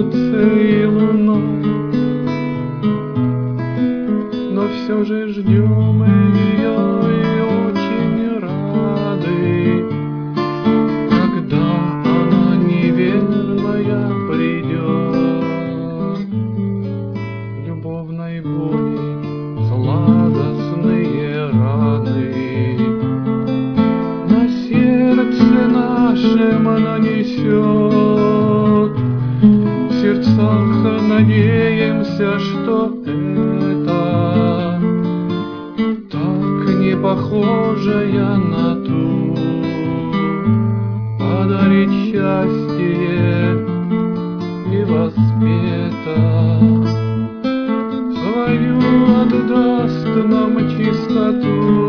солнце и луной, но все же ждем ее и очень рады, когда она неверная придет. В любовной боли сладостные раны на сердце нашем нанесет. В сердцах надеемся, что это так не похожая на ту подарит счастье и воспета. Свою отдаст нам чистоту